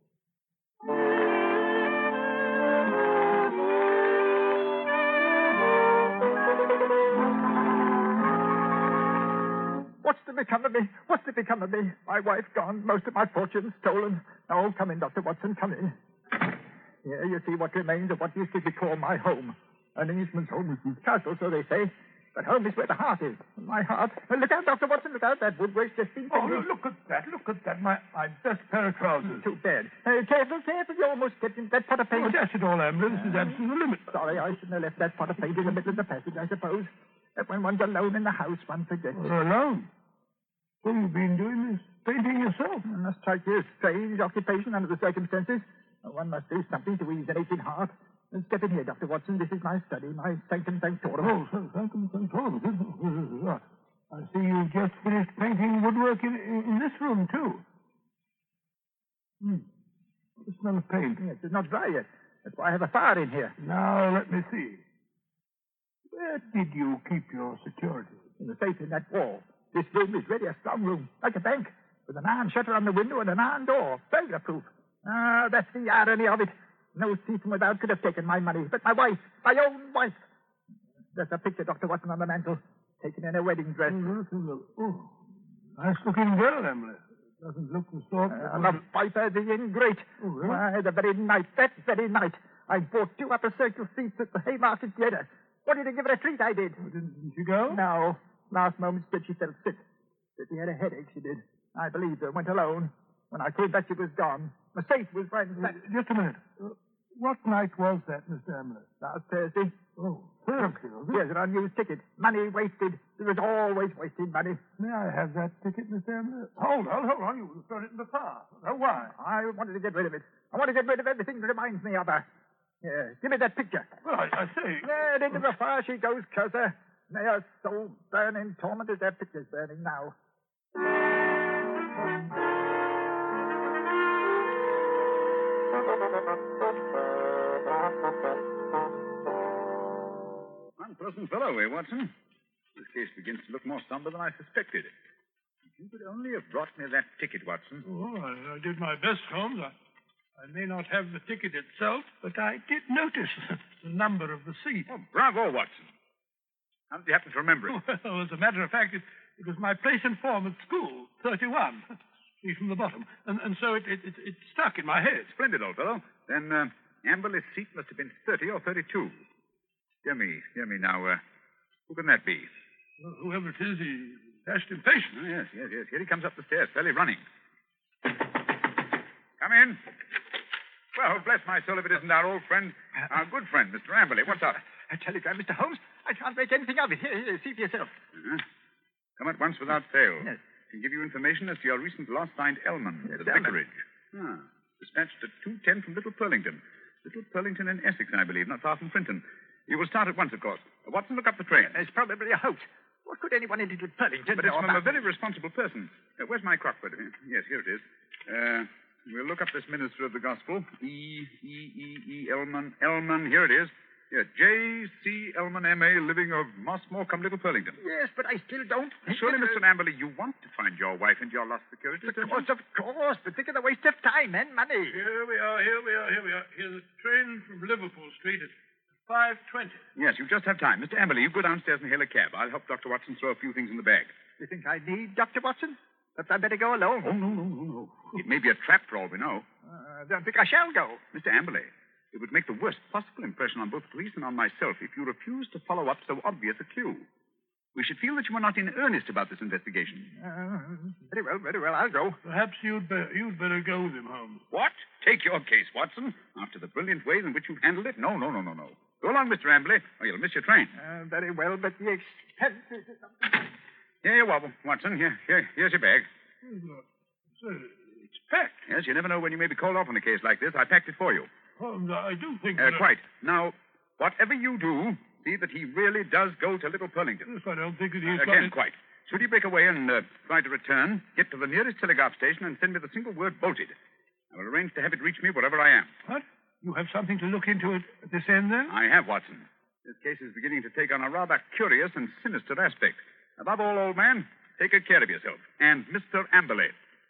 What's to become of me? What's to become of me? My wife gone, most of my fortune stolen. Oh, come in, Doctor Watson, come in. Here you see what remains of what used to be called my home. An Englishman's home is his castle, so they say. But home is where the heart is. My heart. Uh, look out, Doctor Watson, look out. That wood waste just been... Oh, look at that, look at that. My, my best pair of trousers. Too bad. Uh, careful, careful. You almost stepped in that pot of paint. Oh, dash it all, Ambler. This is absolute limit. Sorry, I shouldn't have left that pot of paint in the middle of the passage, I suppose. That when one's alone in the house, one forgets. Well, alone? So you've been doing this painting yourself? It must strike you a strange occupation under the circumstances. One must do something to ease an aching heart. Step in here, Doctor Watson. This is my study, my sanctum sanctorum. Oh, sanctum sanctorum. I see you've just finished painting woodwork in, in, in this room, too. Hmm. The smell of paint. Yes, it's not dry yet. That's why I have a fire in here. Now, let me see. Where did you keep your security? In the safe in that wall. This room is really a strong room, like a bank, with an iron shutter on the window and an iron door, burglar-proof. Ah, that's the irony of it. No thief from without could have taken my money, but my wife, my own wife. There's a picture, Doctor Watson, on the mantel, taken in a wedding dress. Oh, oh. Nice-looking girl, Emily. Doesn't look the sort. Uh, the viper, the ingrate. Oh, really? Why, the very night, that very night, I bought two upper circle seats at the Haymarket Theatre. Wanted to give her a treat, I did. Oh, didn't she go? No. Last moment said she felt sick. Said she had a headache, she did. I believed her, went alone. When I came back, she was gone. The safe was ransacked. Uh, just a minute. Uh, what night was that, Mister Emily? Last Thursday. Oh, Thursday, was it? Here's an unused ticket. Money wasted. There is always wasted money. May I have that ticket, Mister Emily? Hold on, hold on. You thrown it in the fire. Oh, why? I wanted to get rid of it. I want to get rid of everything that reminds me of her. Here, give me that picture. Well, I, I say... There, into the fire she goes, Cursor. May her soul burn in torment as that picture's burning now. Unpleasant fellow, eh, Watson? This case begins to look more somber than I suspected. If you could only have brought me that ticket, Watson. Oh, I, I did my best, Holmes. I, I may not have the ticket itself, but I did notice the number of the seat. Oh, bravo, Watson. How did you happen to remember it? Well, as a matter of fact, it, it was my place in form at school, thirty-one. See from the bottom. And, and so it, it, it, it stuck in my head. Splendid, old fellow. Then uh, Amberley's seat must have been thirty or thirty-two. Dear me, dear me. Now, uh, who can that be? Well, whoever it is, he dashed impatient. Oh, yes, yes, yes. Here he comes up the stairs, fairly running. Come in. Well, bless my soul, if it isn't our old friend, our good friend, Mister Amberley. What's up? A telegram, Mister Holmes. I can't make anything of it. Here, here, see for yourself. Uh-huh. Come at once without fail. Yes. Can give you information as to your recent loss signed Elman Yes, at the Elman. vicarage. Ah. Dispatched at two ten from Little Purlington. Little Purlington in Essex, I believe, not far from Frinton. You will start at once, of course. Uh, Watson, look up the train. It's probably a hoax. What could anyone in Little Purlington But know it's from a about very responsible person. Uh, where's my Crockford? Uh, yes, here it is. Uh, we'll look up this minister of the gospel. E. E. E. E. Elman. Elman, here it is. Yeah, J. C. Elman, M A, living of Mossmore, come Little Purlington. Yes, but I still don't think Surely, that, Mister uh, Amberley, you want to find your wife and your lost security, Of don't you? course, of course. But think of the waste of time and money. Here we are, here we are, here we are. Here's a train from Liverpool Street at five twenty. Yes, you just have time. Mister Amberley, you go downstairs and hail a cab. I'll help Doctor Watson throw a few things in the bag. You think I need Doctor Watson? Perhaps I'd better go alone. Oh, no, no, no, no. It may be a trap for all we know. Uh, I don't think I shall go. Mister Amberley, it would make the worst possible impression on both police and on myself if you refused to follow up so obvious a clue. We should feel that you were not in earnest about this investigation. Uh, very well, very well. I'll go. Perhaps you'd, be- you'd better go with him, Holmes. What? Take your case, Watson. After the brilliant ways in which you've handled it? No, no, no, no, no. Go along, Mister Amberley, or you'll miss your train. Uh, very well, but the expense is... Here you are, Watson. Here, here, here's your bag. Sir, it's packed. Yes, you never know when you may be called off on a case like this. I packed it for you. Holmes, I do think Uh, that... quite. Now, whatever you do, see that he really does go to Little Purlington. Yes, I don't think that he's Again, got... quite. Should he break away and uh, try to return, get to the nearest telegraph station and send me the single word bolted. I will arrange to have it reach me wherever I am. What? You have something to look into at at this end, then? I have, Watson. This case is beginning to take on a rather curious and sinister aspect. Above all, old man, take good care of yourself. And Mister Amberley.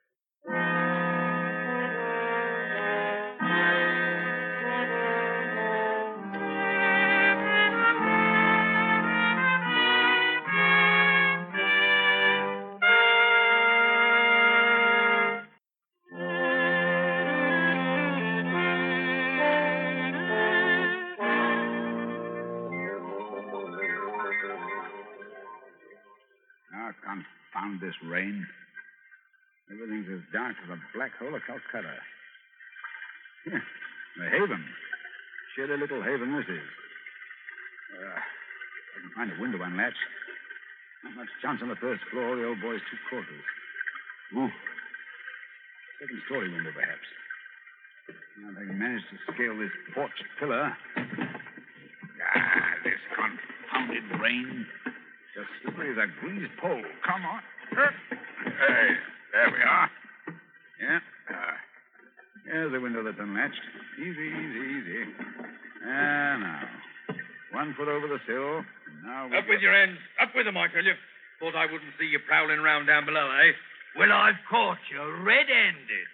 Ah, confound this rain. Everything's as dark as a black hole of Calcutta. Yeah, the haven. Chilly little haven this is. Uh, I can find a window unlatched. Not much chance on the first floor. The old boy's two quarters. Ooh. Second story window, perhaps. Now they managed to scale this porch pillar. Ah, this confounded rain. As slippery as a greased pole. Come on. Hey, there we are. Yeah. Uh, there's the window that's unlatched. Easy, easy, easy. Ah, now. One foot over the sill. Now, Up with your hands. Up with them, I tell you. Thought I wouldn't see you prowling round down below, eh? Well, I've caught you red-handed.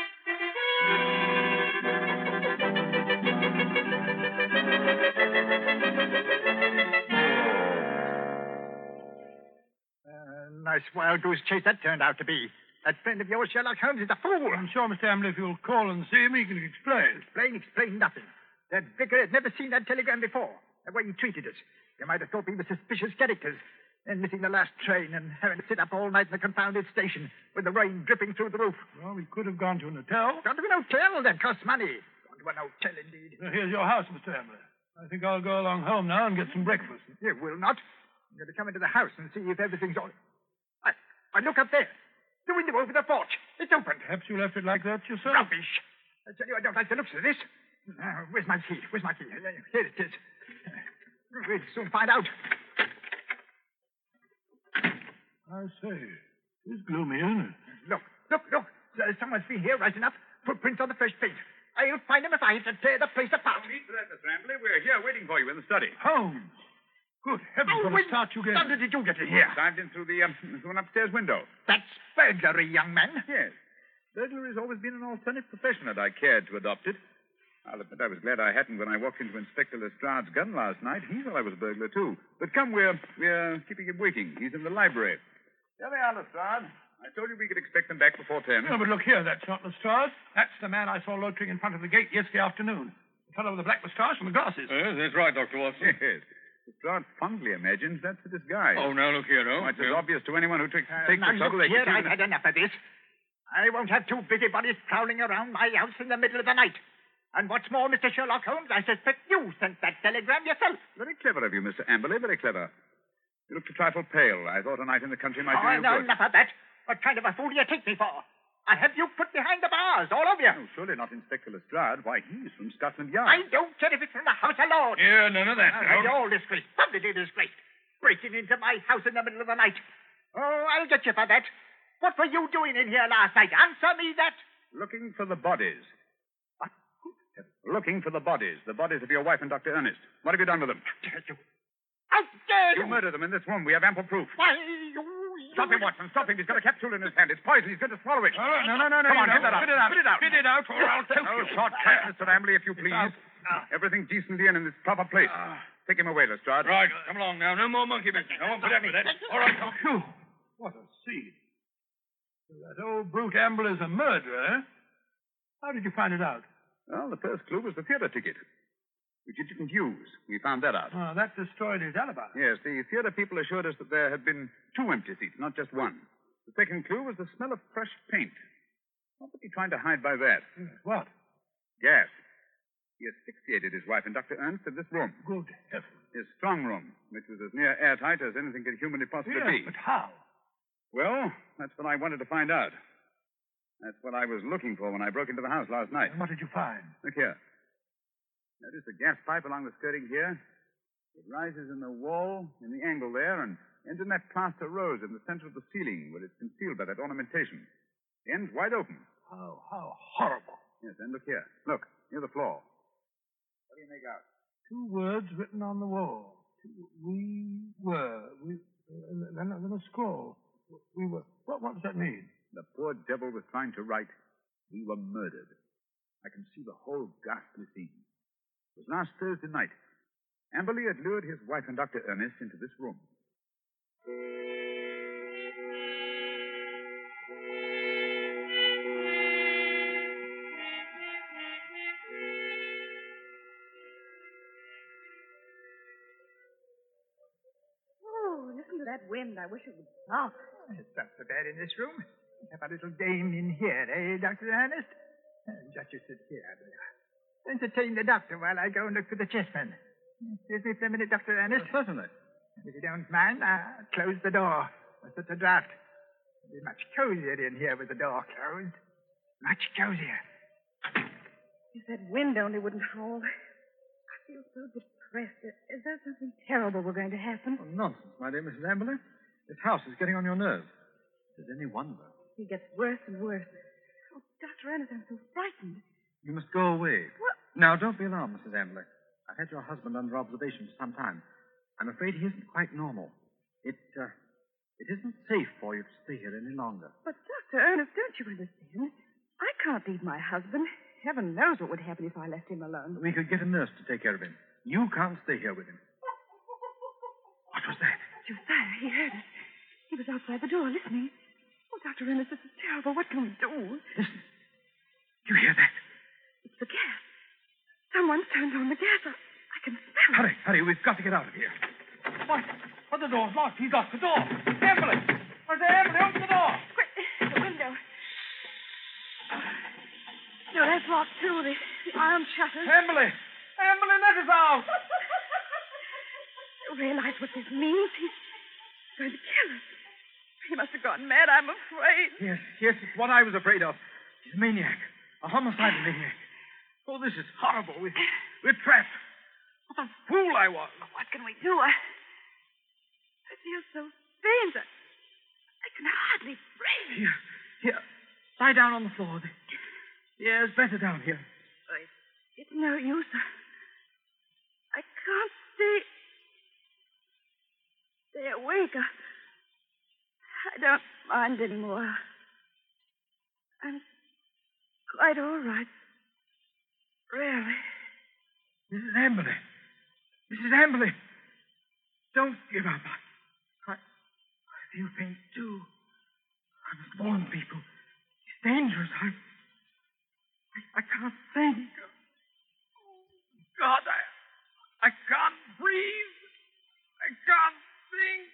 Uh, nice wild goose chase that turned out to be. That friend of yours, Sherlock Holmes, is a fool. I'm sure, Mister Ambley, if you'll call and see him, he can explain. Explain, explain nothing. That vicar had never seen that telegram before. The way he treated us. You might have thought we were suspicious characters. And missing the last train and having to sit up all night in the confounded station with the rain dripping through the roof. Well, we could have gone to an hotel. Gone to an hotel? That costs money. Gone to an hotel, indeed. Well, here's your house, Mister Ambley. I think I'll go along home now and get some breakfast. You will not. I'm going to come into the house and see if everything's all... I, I look up there. The window over the porch. It's open. Perhaps you left it like that yourself? Rubbish. I tell you, I don't like the looks of this. Uh, where's my key? Where's my key? Here it is. Uh, we'll soon find out. I say, it's gloomy, isn't it? Look, look, look. Uh, someone's been here right enough. Footprints on the fresh paint. I'll find them if I have to tear the place apart. No need for that, Mister Ambley. We're here waiting for you in the study. Holmes! Good heavens, Oh, what a when start you gave. thunder did you get in here? Dived in through the, um, through an upstairs window. That's burglary, young man. Yes. Burglary has always been an alternate profession, and I cared to adopt it. I'll admit I was glad I hadn't when I walked into Inspector Lestrade's gun last night. He thought I was a burglar, too. But come, we're, we're keeping him waiting. He's in the library. There they are, Lestrade. I told you we could expect them back before ten. No, but look here, that's not Lestrade. That's the man I saw loitering in front of the gate yesterday afternoon. The fellow with the black moustache and the glasses. Yes, that's right, Doctor Watson. Yes. Lestrade fondly imagines that's a disguise. Oh, now, look here, no. Oh, it's as Yeah. obvious to anyone who takes, Uh, takes now, the trouble. look they here, can see I've had enough of this. I won't have two busybodies prowling around my house in the middle of the night. And what's more, Mister Sherlock Holmes, I suspect you sent that telegram yourself. Very clever of you, Mister Amberley, very clever. You looked a trifle pale. I thought a night in the country might do Oh, you no, good. enough of that. What kind of a fool do you take me for? I have you put behind the bars, all of you. Oh, surely not Inspector Lestrade. Why, he's from Scotland Yard. I don't care if it's from the House of Lords. Yeah, none of that. Uh, no. You're all disgraced, publicly disgraced. Breaking into my house in the middle of the night. Oh, I'll get you for that. What were you doing in here last night? Answer me that. Looking for the bodies. What? Looking for the bodies. The bodies of your wife and Doctor Ernest. What have you done with them? How dare you? You murdered them in this room. We have ample proof. Why, you... you... Stop him, Watson. Stop him. He's got a capsule in his hand. It's poison. He's going to swallow it. All right, no, no, no, no. Come on, you get that don't. out. Spit it out. Spit it out. Spit it out, or I'll choke No you. shortcut, Mister Ambley, if you please. out. Everything decently and in its proper place. Take him away, Lestrade. Right, come along now. No more monkey business. I won't put up with that. All right, come. Phew, what a scene. That old brute Amble is a murderer, eh? How did you find it out? Well, the first clue was the theater ticket, which you didn't use. We found that out. Oh, that destroyed his alibi. Yes, the theater people assured us that there had been two empty seats, not just one. The second clue was the smell of fresh paint. What was he trying to hide by that? Yes, what? Gas. He asphyxiated his wife and Doctor Ernst in this room. Good heavens. His strong room, which was as near airtight as anything could humanly possibly Yes, be. but how? Well, that's what I wanted to find out. That's what I was looking for when I broke into the house last night. And what did you find? Look here. Notice the gas pipe along the skirting here? It rises in the wall, in the angle there, and ends in that plaster rose in the center of the ceiling, where it's concealed by that ornamentation. The end's wide open. How, how horrible. Yes, and look here. Look, near the floor. What do you make out? Two words written on the wall. We were. We, uh, then, then a scroll. We were. What, what does that mean? The poor devil was trying to write, "We were murdered." I can see the whole ghastly scene. It was last Thursday night. Amberley had lured his wife and Doctor Ernest into this room. Oh, listen to that wind. I wish it would stop. It's not so bad in this room. Have a little game in here, eh, Doctor Ernest? Uh, just you sit here, there. Entertain the doctor while I go and look for the chessmen. Excuse me for a minute, Doctor Ernest. Well, certainly. If you don't mind, I'll close the door. I'll set the draft. It'll be much cozier in here with the door closed. Much cozier. If that wind only wouldn't hold. I feel so depressed. Is there something terrible we're going to happen? Oh, nonsense, my dear Missus Amberley. This house is getting on your nerves. Is it any wonder? He gets worse and worse. Oh, Doctor Ernest, I'm so frightened. You must go away. What? Now, don't be alarmed, Missus Amberley. I've had your husband under observation for some time. I'm afraid he isn't quite normal. It, uh, it isn't safe for you to stay here any longer. But, Doctor Ernest, don't you understand? I can't leave my husband. Heaven knows what would happen if I left him alone. We could get a nurse to take care of him. You can't stay here with him. What was that? Josiah, he heard us. He was outside the door listening. Oh, Doctor Ernest, this is terrible. What can we do? Listen. You hear that? It's the gas. Someone's turned on the gas. I, I can smell it. Hurry, hurry. We've got to get out of here. What? Oh, the door's locked. He's locked the door. Emily! I say, Emily, open the door. Quick, the window. No, that's locked, too. The, the iron shutters. Emily! Emily, let us out! You realize what this means? He's going to kill us. He must have gone mad, I'm afraid. Yes, yes, it's what I was afraid of. He's a maniac. A homicidal maniac. Oh, this is horrible. We, we're trapped. What a fool I was. What can we do? I, I feel so faint. I, I can hardly breathe. Here, here. Lie down on the floor. Yeah, it's better down here. I, it's no use. I can't stay... stay awake. I, I don't mind anymore. I'm quite all right. Really. Missus Amberley. Missus Amberley. Don't give up. I, I feel faint, too. I must warn people. It's dangerous. I, I, I can't think. God, I, I can't breathe. I can't think.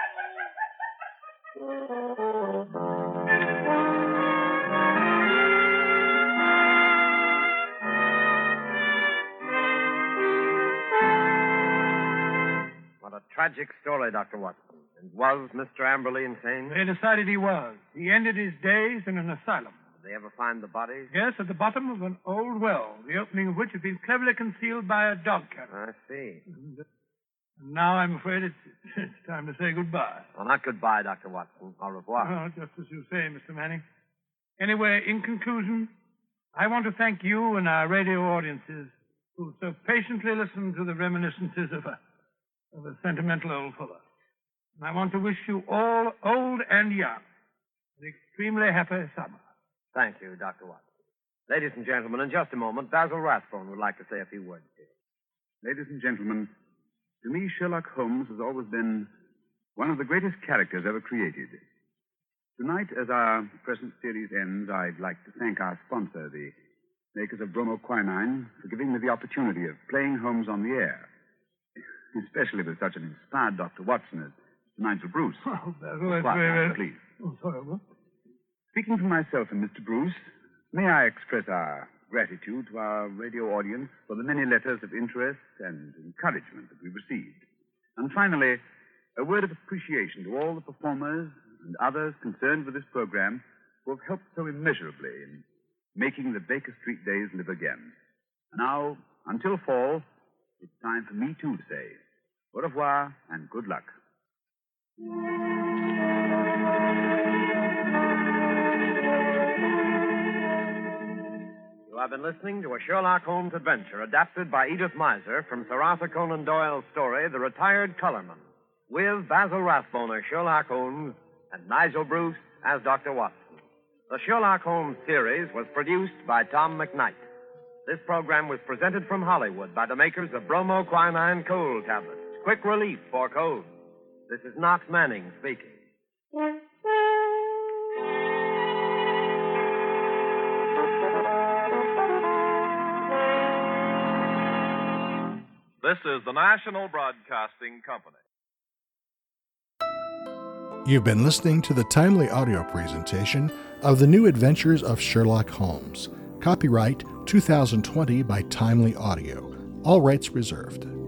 What a tragic story, Doctor Watson. And was Mister Amberley insane? They decided he was. He ended his days in an asylum. Did they ever find the bodies? Yes, at the bottom of an old well, the opening of which had been cleverly concealed by a dog catcher. I see. And, uh, and now I'm afraid it's, it's time to say goodbye. Well, not goodbye, Doctor Watson. Au revoir. Oh, just as you say, Mister Manning. Anyway, in conclusion, I want to thank you and our radio audiences who so patiently listened to the reminiscences of a, of a sentimental old fellow. And I want to wish you all, old and young, an extremely happy summer. Thank you, Doctor Watson. Ladies and gentlemen, in just a moment, Basil Rathbone would like to say a few words to you. Ladies and gentlemen, to me, Sherlock Holmes has always been one of the greatest characters ever created. Tonight, as our present series ends, I'd like to thank our sponsor, the makers of bromoquinine, for giving me the opportunity of playing Holmes on the air, especially with such an inspired Doctor Watson as Nigel Bruce. Oh, Basil, that's Quiet, very, Nigel, very... please. Oh, sorry, what? Speaking for myself and Mister Bruce, may I express our gratitude to our radio audience for the many letters of interest and encouragement that we received. And finally, a word of appreciation to all the performers and others concerned with this program who have helped so immeasurably in making the Baker Street days live again. And now, until fall, it's time for me, too, to say au revoir and good luck. You have been listening to a Sherlock Holmes adventure adapted by Edith Meiser from Sir Arthur Conan Doyle's story, The Retired Colorman, with Basil Rathbone as Sherlock Holmes and Nigel Bruce as Doctor Watson. The Sherlock Holmes series was produced by Tom McKnight. This program was presented from Hollywood by the makers of bromoquinine cold tablets, quick relief for colds. This is Knox Manning speaking. This is the National Broadcasting Company. You've been listening to the timely audio presentation of The New Adventures of Sherlock Holmes. Copyright two thousand twenty by Timely Audio. All rights reserved.